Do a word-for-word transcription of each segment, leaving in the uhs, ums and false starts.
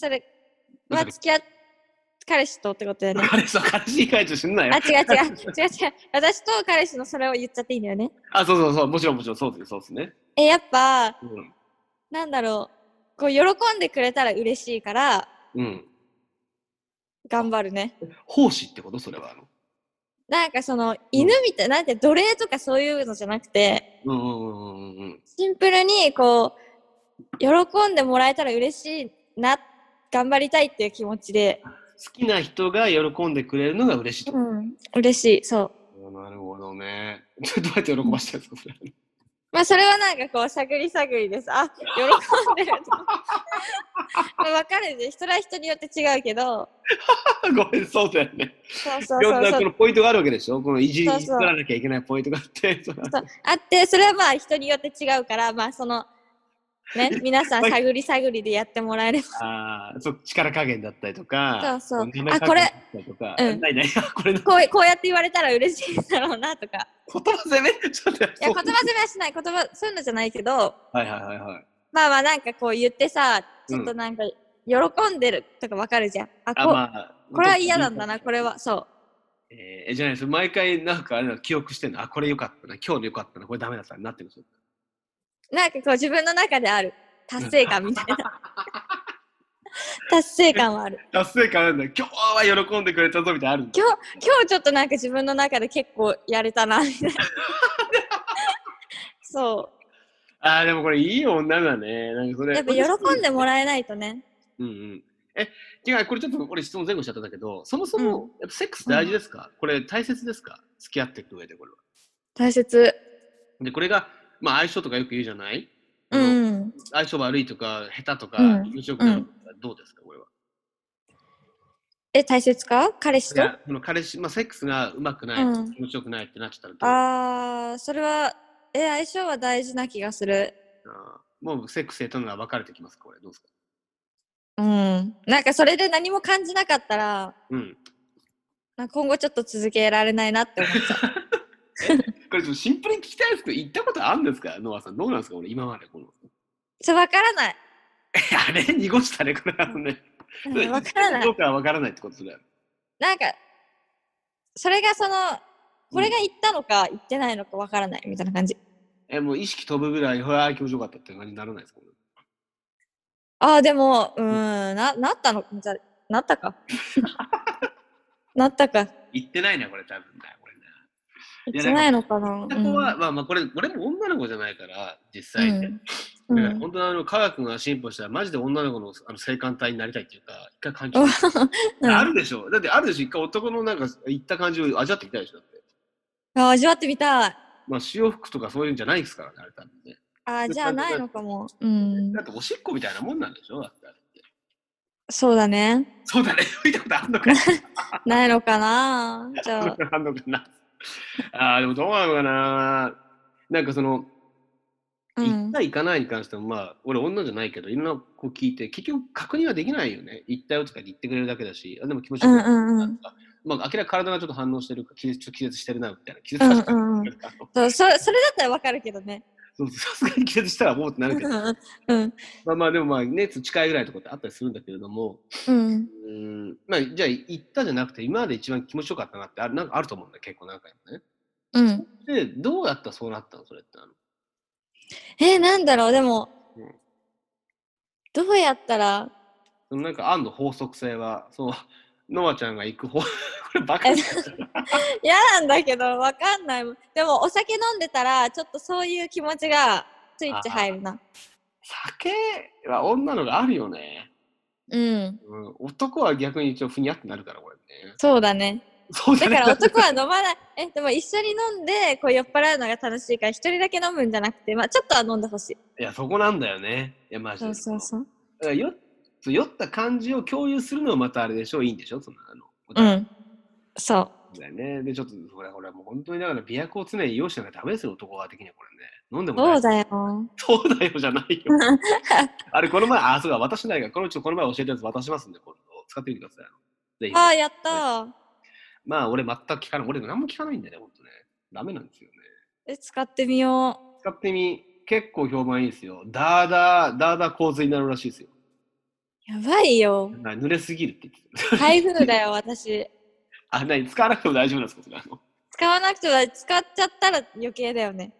それは付き合っ彼氏とってことだよね。 彼氏と彼氏に彼氏すんなよ。 あ、違う違う違う違う。私と彼氏のそれを言っちゃっていいんだよね。 あ、そうそうそう、もちろんもちろんそうですそうですね。 え、やっぱ、 うん、 なんだろう、こう喜んでくれたら嬉しいから、 うん。 頑張るね。 奉仕ってことそれはあの。 なんかその犬みたいな、なんて奴隷とかそういうのじゃなくて、 うんうんうんうんうん。 シンプルにこう喜んでもらえたら嬉しいな、頑張りたいっていう気持ちで。 好きな人が喜んでくれるのが嬉しいと。 うん、嬉しい、そう。 なるほどね。どうやって喜ばしてるんですかそれ。 まあそれはなんかこう探り探りです。あ、喜んでると。まあ分かるね。それは人によって違うけど。 ごめん、そうだよね。 そうそういろんそうそう。 なこのポイントがあるわけでしょ。このいじりそうそう取らなきゃいけないポイントがあって。そうそうあって、それはまあ人によって違うから、まあそのね、皆さん探り探りでやってもらえれば。 ああ、そう力加減だったりとか、 そうそう。 あ、 これ、 とか、 うん、 ないないこれこうこうやって言われたら嬉しいだろうなとか。 言葉攻めちょっといや言葉攻めはしない。言葉そういうのじゃないけど。 はいはいはいはい。 まあまあなんかこう言ってさ、ちょっとなんか喜んでるとかわかるじゃん。あ、こ、あ、まあ、これは嫌なんだな、これは。そう。 えー、じゃないです。毎回なんかあれな記憶してんの。あ、これ良かったな。今日の良かったな。これダメだったなってるんですよ。 なんかこう自分の中である達成感みたいな。達成感はある。 達成感あるんだ。今日は喜んでくれたぞみたいなあるんだ。 今日、今日ちょっとなんか自分の中で結構やれたなみたいな。そう。 ああ、でもこれいい女だね。なんかそれ。 やっぱ喜んでもらえないとね。 うんうん。え、違う、これちょっと俺質問前後しちゃったんだけど、そもそも、やっぱセックス大事ですか、うん、これ大切ですか付き合っていく上でこれは。 大切。 で、これが、まあ相性とかよく言うじゃないあの、 うん、 相性悪いとか、下手とか、気持ちよくなるとか、どうですかこれは。え、 大切か彼氏と？いや、この彼氏、まあセックスがうまくない、うん、気持ちよくないってなっちゃったらどう？ ああ、それは、え、相性は大事な気がする。 あもうセックスへとのが分かれてきますかこれ、どうですか？ うん。なんかそれで何も感じなかったら、 うん。 なんか今後ちょっと続けられないなって思っちゃう。 え、これちょっとシンプルに聞きたいですけど、行ったことあるんですかノアさん。どうなんですか俺、今までこの。 ちょ、わからない。 あれ濁したね、これあのね。 わからない。 どうかはわからないってことだよ。 なんか、それがその、これが言ったのか言ってないのかわからないみたいな感じ。 え、もう意識飛ぶぐらい、ほら、気持ちよかったって感じにならないですかああ、でも、うーん、な、なったの、じゃ、なったか。なったか。 言ってないね、これ多分ね。これね。 言ってないのかな。 ここは、まあまあ、これ、俺も女の子じゃないから、実際ね。 うん。 だから本当にあの科学が進歩したら、マジで女の子のあの性感帯になりたいっていうか、一回感じた。あるでしょ。だってあるでしょ。一回男のなんか言った感じを味わってみたいでしょ。だって。 あ、味わってみたい。 まあ、潮吹くとかそういうんじゃないですからね、あれ多分ね。 あ、じゃあないのかも。うん。 だっておしっこみたいなもんなんでしょだってあれって。 そうだね。 そうだね。見たことあんのかなないのかなじゃあ。 あんのかなああ、でもどうなのかななんかその、行った行かないに関しても、まあ、俺女じゃないけど、いろんな子聞いて、結局確認はできないよね。行ったよとか言ってくれるだけだし、あでも気持ちよくなるとか、まあ、明らかに体がちょっと反応してるか、気絶気絶してるな、みたいな。気絶させた、うんうん、 そうそれ、それだったらわかるけどね。 そうさすがに気絶したらもうってなるけど。うん、まあまあ、でもまあ、熱近いぐらいのとこってあったりするんだけれども、うん、うんまあ、じゃあ行ったじゃなくて、今まで一番気持ちよかったなってある、なんかあると思うんだよ、結構何回もね。うん。で、どうやったらそうなったのそれってあの。 えー、なんだろう、でも、うん、どうやったらそのなんか案の法則性は、そう、ノアちゃんが行く方、これバカ嫌なんだけど、わかんない。でも、お酒飲んでたら、ちょっとそういう気持ちがスイッチ入るな。 酒は女のがあるよね。うん。うん、男は逆に一応ふにゃってなるから、これね。 そうだね。 そうだね。 だから男は飲まない。え、でも一緒に飲んで、こう酔っ払うのが楽しいから、一人だけ飲むんじゃなくて、まあちょっとは飲んでほしい。 いや、そこなんだよね。いや、マジで。 そうそうそう。 だから酔酔った感じを共有するのはまたあれでしょいいんでしょそのあの。 うん。そう。 だよね。で、ちょっと、ほらほら、もう本当にだから、琵琶湖を常に用意しなきゃダメですよ、男側的にはこれね。飲んでもない。 そうだよ。 そうだよじゃないよ。あれ、この前、あ、そうだ、私ないが、このちょこの前教えたやつ渡しますんで、今度使ってみてください。 ぜひ。ああ、やったー。 まあ、俺全く聞かない。俺何も聞かないんだよね、ほんとね。ダメなんですよね。 え、使ってみよう。使ってみ、結構評判いいですよ。ダーダー、ダーダー洪水になるらしいですよ。 やばいよ。 濡れすぎるって言ってた。 台風だよ、私。 あ、何使わなくても大丈夫なんですかそれあの使わなくては使っちゃったら余計だよね。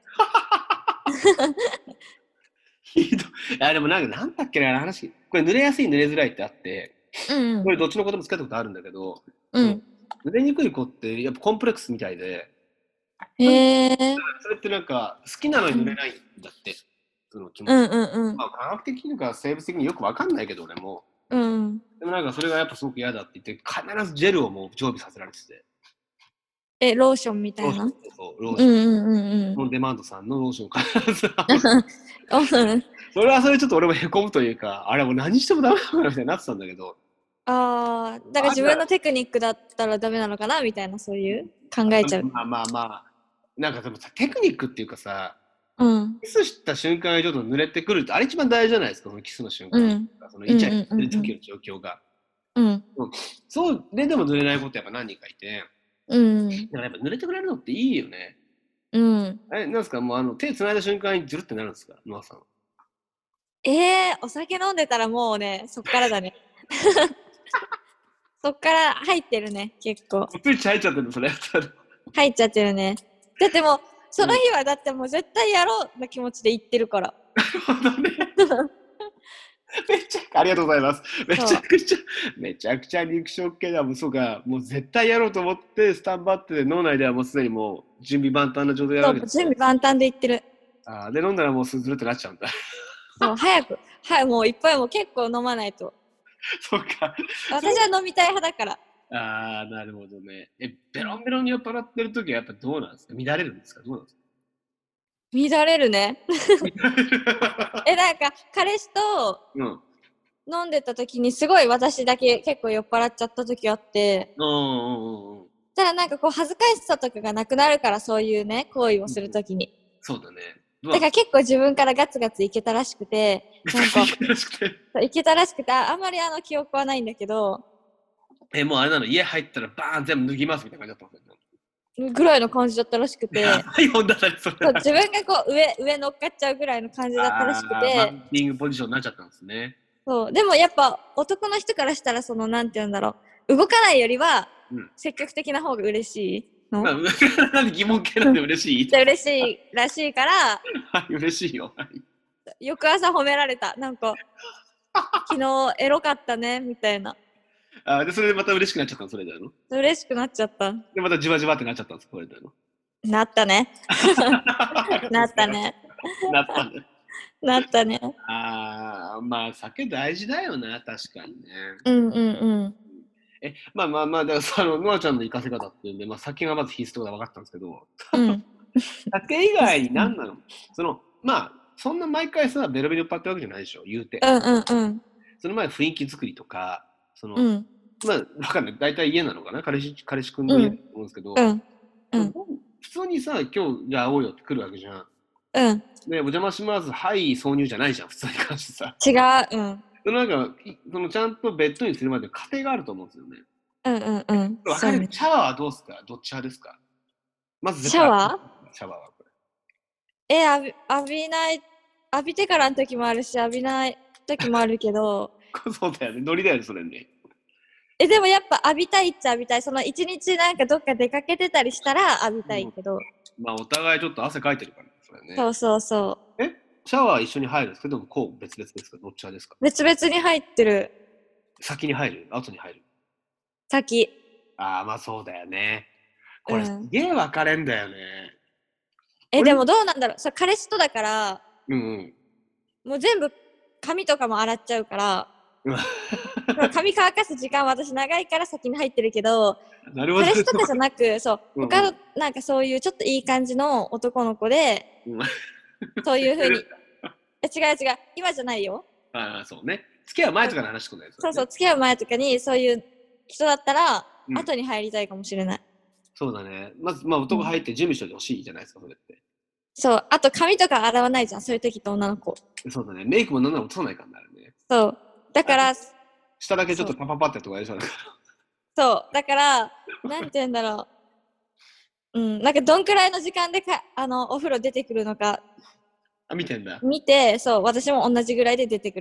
ひどい。あ、でもなんか、なんだっけな、話。これ濡れやすい、濡れづらいってあって、 うん、 これどっちのことも使ったことあるんだけど、 うん。 濡れにくい子ってやっぱコンプレックスみたいで、 へえ。 それってなんか好きなのに濡れないんだって、その気持ち。 うんうんうん。 まあ、科学的にか生物的によくわかんないけど、俺も。 うん。 でもなんかそれがやっぱすごく嫌だって言って、必ずジェルをもう常備させられてて。 え、ローションみたいな。 ローション、そうそう、ローション。 うんうんうんオンデマンドさんのローション必ず。 うん。 それはそれちょっと俺もへこむというか、あれもう何してもダメなのかなみたいになってたんだけど。 ああ、だから自分のテクニックだったらダメなのかなみたいな、そういう考えちゃう。 まあまあまあ、なんかでもさ、テクニックっていうかさ、 うん。 キスした瞬間にちょっと濡れてくるって、あれ一番大事じゃないですか、そのキスの瞬間。 うん。 そのイチャイチャしてる時の状況が。 うん。 そうででも濡れないことやっぱ何人かいて、 うん。 だからやっぱ濡れてくれるのっていいよね。 うん。 え、なんですか、もうあの手つないだ瞬間にズルってなるんですか、ノアさん。 えー、お酒飲んでたらもうね、そっからだね。そっから入ってるね、結構。 スイッチ入っちゃってるの、それ。 入っちゃってるね。だってもう、その日はだってもう絶対やろうの気持ちで言ってるから。 なるほどね。めちゃありがとうございます。めちゃくちゃ、めちゃくちゃ肉食系だもん、そうか、もう絶対やろうと思って、スタンバって脳内ではもうすでにもう準備万端な状態やるわけです。 準備万端で言ってる。 あで、飲んだらもうすずるってなっちゃうんだ。 そう、早く、はい、もういっぱいもう結構飲まないと。 そうか。 私は飲みたい派だから。 ああ、なるほどね。え、ベロンベロンに酔っ払ってる時はやっぱどうなんですか、乱れるんですか、どうなんですか。 乱れるね。え、なんか彼氏と飲んでた時にすごい私だけ結構酔っ払っちゃった時あって、 うんうんうんうん。 ただなんかこう恥ずかしさとかがなくなるから、そういうね行為をする時に。 そうだね。 だから結構自分からガツガツいけたらしくて、なんかいけたらしくて、あんまりあの記憶はないんだけど。 え、もうあれなの、家入ったらバーン全部脱ぎますみたいな感じだったんですよ。 ぐらいの感じだったらしくて、 自分がこう上上乗っかっちゃうぐらいの感じだったらしくて、 マッピングポジションになっちゃったんですね。 そうでもやっぱ男の人からしたら、そのなんて言うんだろう、動かないよりは積極的な方が嬉しいの。 まあ、なんで疑問系なんで嬉しい？ 嬉しいらしいから。 はい、嬉しいよ。 翌朝褒められた。なんか昨日エロかったねみたいな。 あで、それでまた嬉しくなっちゃったの、それだよ。 嬉しくなっちゃった。 で、またじわじわってなっちゃったんです、これだよ。 なったね。なったね。 なったね。 なったね。 ああ、まあ、酒大事だよな、確かにね。 うんうんうん。 え、まあまあまあ、だから、あの、ノアちゃんの生かせ方っていうんで、まあ、酒がまず必須ってことは分かったんですけど、うん、酒以外に何なの、その、まあ、そんな毎回さ、ベロベロ酔っ払ってるわけじゃないでしょ、言うて。 うんうんうん。 その前、雰囲気作りとか、その、 うん、 まあ、分かんない。大体家なのかな、彼氏、彼氏くんの家だと思うんですけど、 うんうん、 普通にさ、今日、じゃあ会おうよって来るわけじゃん。 うん。 で、お邪魔します、はい、挿入じゃないじゃん、普通に関してさ。 違う、うん。 なんか、そのちゃんとベッドにするまで過程があると思うんですよね。 うんうんうん。 わかる。シャワーはどうですか？どっち派ですか？まずシャワー？ シャワーはこれ。 え、浴び、浴びない、浴びてからの時もあるし、浴びない時もあるけど。 そうだよね、ノリだよね、それね。 え、でもやっぱ浴びたいっちゃ浴びたい。その一日なんかどっか出かけてたりしたら浴びたいけど。うん、 まあお互いちょっと汗かいてるからね、それね。 そうそうそう。 え、シャワー一緒に入るんですけども、こう別々ですか？どっち派ですか？ 別々に入ってる。 先に入る？後に入る？ 先。 ああ、まあそうだよね。これ、すげえ分かれんだよね。 え、でもどうなんだろう。それ彼氏とだから、 うんうん、 もう全部髪とかも洗っちゃうから、髪乾かす時間は私長いから先に入ってるけど、 なるほど、 彼氏とかじゃなく、そう、うんうん、他のなんかそういうちょっといい感じの男の子で、うん、そういう風にえ違う違う、今じゃないよ。 ああ、そうね。付き合う前とかの話とかね。 そうそう、付き合う前とかにそういう人だったら、うん、後に入りたいかもしれない。 そうだね。まず、まあ、男入って準備しておいてほしいじゃないですか、それって。 そう、あと髪とか洗わないじゃん、そういう時と女の子。 そうだね。メイクもなんなら落とさないからね。 そう。だから、 下だけちょっとパパパってとかやりそうだから。 そう。だから、なんて言うんだろう。うん。なんかどんくらいの時間でか、あの、お風呂出てくるのか。 あ、見てんだ。 見て、そう。私も同じぐらいで出てくる。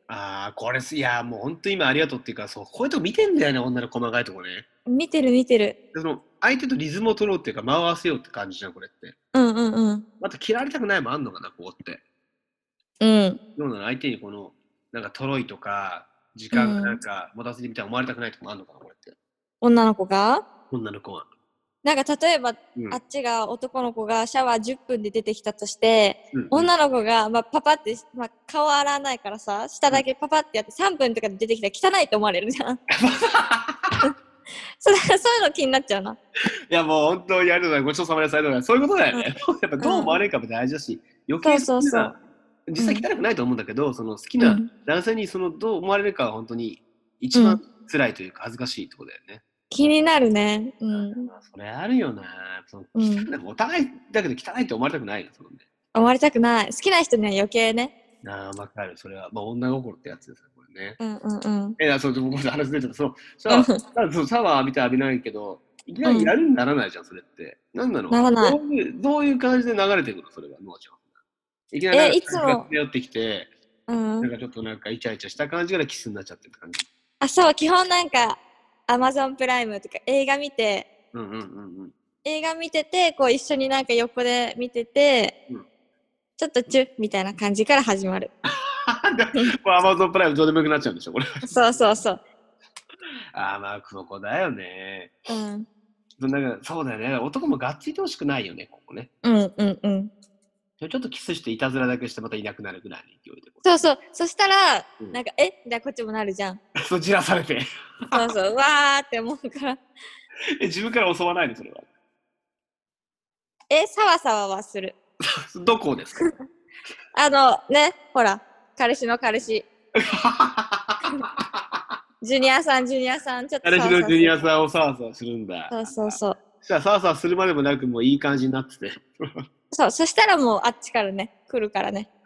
ああ、これす、いや、もう本当に今ありがとうっていうか、そう、こういうとこ見てんだよね、女の細かいとこね。 見てる見てる。 その、相手とリズムを取ろうっていうか、間を合わせようって感じじゃん、これって。 うんうんうん。 また切られたくないもあんのかな、こうって。 うん。 どうなの、相手にこの、なんか、とろいとか、時間がなんか、持たせてみたいな思われたくないとかもあんのかな、これって。 女の子が女の子は。 なんか例えば、 うん、 あっちが男の子がシャワーじゅっぷんで出てきたとして、 うんうん、 女の子が、まあ、パパって、まあ、顔洗わないからさ、下だけパパってやってさんぷんとかで出てきたら汚いと思われるじゃん。そうそういうの気になっちゃうな。 いやもう本当にありがとうございます。ごちそうさまです。ありがとうございます。そういうことだよね。うん、やっぱどう思われるかも大事だし、余計そうそうそう。 実際汚くないと思うんだけど、うん、その好きな男性にそのどう思われるかは本当に一番辛いというか恥ずかしいところだよね。 気になるね。うん。 それあるよな。そのうん、お互いだけど汚いって思われたくないの、そのね。 思われたくない。好きな人には余計ね。 ああ、わかる。それは、まあ、女心ってやつですよ、これね。 うんうんうん。 え、そう、僕、話出てた。そう、シャワー、そう、シャワー浴びて浴びないけど、いきなりやるにならないじゃん、それって。なんなのならない。 どういう、どういう感じで流れてくるの、それは、ノアちゃん。いきなりなんか、 え、いつも。 寄ってきて、 うん、 なんかちょっとなんかイチャイチャした感じからキスになっちゃってる感じ。 あ、そう、基本なんか、アマゾンプライムとか映画見て、 うんうんうんうん。 映画見てて、こう一緒になんか横で見てて、うん、ちょっとチュッみたいな感じから始まる。 アマゾンプライムどうでもよくなっちゃうんでしょ、これ。 そうそうそう。 ああ、まあ、そこだよね。 うん。 なんかそうだよね。男もがっついてほしくないよね、ここね。 うんうんうん。 ちょっとキスしていたずらだけしてまたいなくなるぐらいの勢いで。 そうそう。そしたら、うん、なんか、えみたいなこっちもなるじゃん。 そちらされて。 そうそう。わーって思うから。 え、自分から襲わないのそれは。 え、さわさわはする。 どこですかあの、ね、ほら、彼氏の彼氏。ジュニアさん、ジュニアさん、ちょっと彼氏のジュニアさんをさわさわするんだ。 そうそうそう。 じゃあ、さわさわするまでもなく、もういい感じになってて。 そう、そしたらもうあっちからね、来るからね。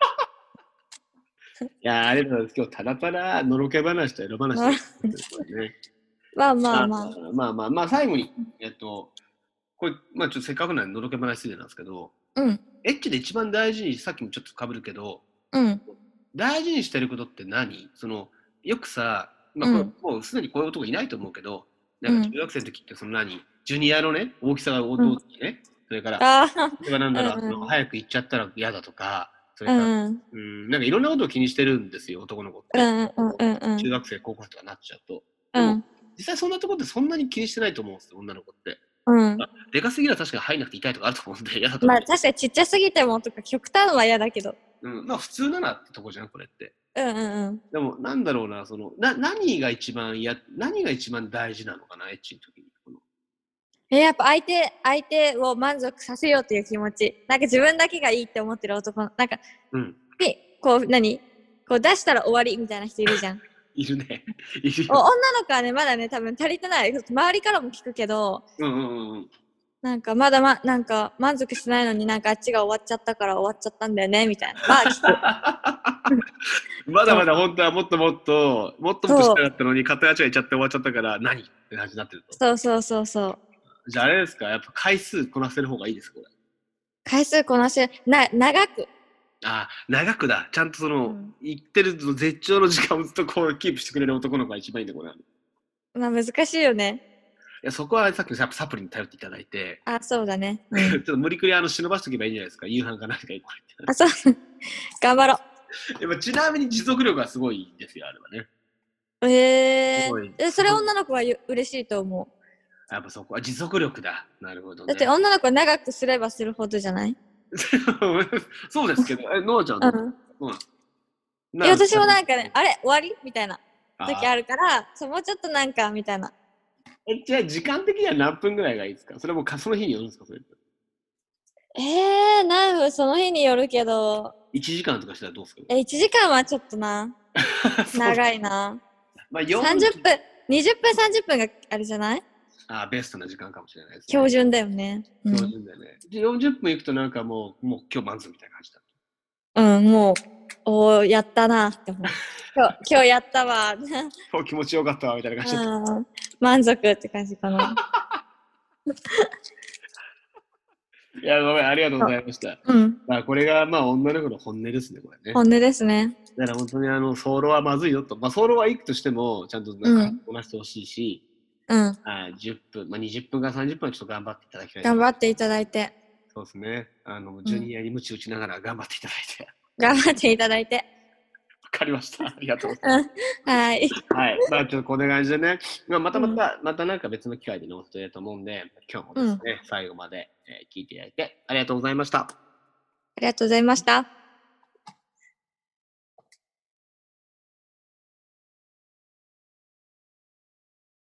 いやー、ありがとうございます。今日、ただただ、のろけ話とエロ話ですね。 まあまあまあ。 まあまあまあ、最後に、えっと、これ、まあちょっとせっかくなんでのろけ話失礼なんですけど、うん。エッチで一番大事に、さっきもちょっとかぶるけど、うん。大事にしてることって何？その、よくさ、まあ、うん、もうすでにこういう男いないと思うけど、なんか中学生の時ってその何、ジュニアのね、大きさが弟にね、うん、それから、それがなんだろう、うんうん、早く行っちゃったら嫌だとか、それから、うん、うん、なんかいろんなことを気にしてるんですよ、男の子って。うんうんうん、中学生、高校生とかなっちゃうと。でも、うん、実際そんなところってそんなに気にしてないと思うんですよ、女の子って。うん、でかすぎるは確かに入んなくて痛いとかあると思うんで嫌だと思う。まあ確かにちっちゃすぎてもとか極端は嫌だけど。 うん、まあ普通ならってとこじゃん、これって。 うんうんうん。 でもなんだろうな、その、な、何が一番や、何が一番大事なのかな、エッチの時に。 え、やっぱ相手、相手を満足させようっていう気持ち。なんか自分だけがいいって思ってる男の、なんか、うん。に、こう、何こう出したら終わりみたいな人いるじゃん。 いるね。いるよ。 女の子はね、まだね、多分足りてない。周りからも聞くけど、うんうんうん。なんかまだま、なんか満足しないのになんかあっちが終わっちゃったから終わっちゃったんだよね、みたいな。まあ聞く。まだまだ本当はもっともっと、もっともっとしたかったのに、片足がいっちゃって終わっちゃったから、何って感じになってると。 そうそうそうそう。 じゃああれですか、やっぱ回数こなせる方がいいですか、これ。 回数こなせ、な、長く。 あ、長くだ。ちゃんとその、うん、言ってる絶頂の時間をずっとこうキープしてくれる男の子が一番いいんだ、これ。 まあ難しいよね。 いや、そこはさっきのサプリに頼っていただいて。 あ、そうだね。 うん、ちょっと無理くりあの忍ばしとけばいいんじゃないですか。夕飯か何かいいこれ。 あ、そう。頑張ろう。やっぱちなみに持続力がすごいですよ、あれはね。 えー、え、それ女の子は嬉しいと思う。 やっぱそこは持続力だ。なるほど、ね。 だって女の子は長くすればするほどじゃないそうですけど、え、ノアちゃん、うん、 うん、いや私もなんかね、あれ終わりみたいな時あるから、そうもうちょっとなんかみたいな。 え、じゃあ時間的には何分ぐらいがいいですか？それもその日によるんですか？それえー、何分その日によるけど。 いちじかんとかしたらどうですか？ え、いちじかんはちょっとな。長いな。まあ、さんじゅっぷん、にじゅっぷん、さんじゅっぷんがあれじゃない？ ああ、ベストな時間かもしれないですね。 標準だよね。 標準だよね。うん、よんじゅっぷんいくとなんかもう、もう今日満足みたいな感じだ。 うん、もう、おー、やったなって思う。今日、今日やったわ。 気持ちよかったわ、みたいな感じだった。 うん、満足って感じかな。 いや、ごめん、ありがとうございました。うん。まあ、これが、まあ、女の子の本音ですね、これね。 本音ですね。 だから本当にあの、ソロはまずいよと。まあ、ソロは行くとしても、ちゃんとなんかこなしてほしいし、うん。はい、じゅっぷん、まあ、にじゅっぷんかさんじゅっぷんはちょっと頑張っていただきたい。 頑張っていただいて。 そうですね。あの、ジュニアに鞭打ちながら頑張っていただいて。 うん、頑張っていただいて。 わかりました。ありがとうございます。はい。はい。まあ、ちょっとこんな感じでね。まあ、またまた、うん、またなんか別の機会で載せてると思うんで、今日もですね、うん、最後まで、えー、聞いていただいてありがとうございました。ありがとうございました。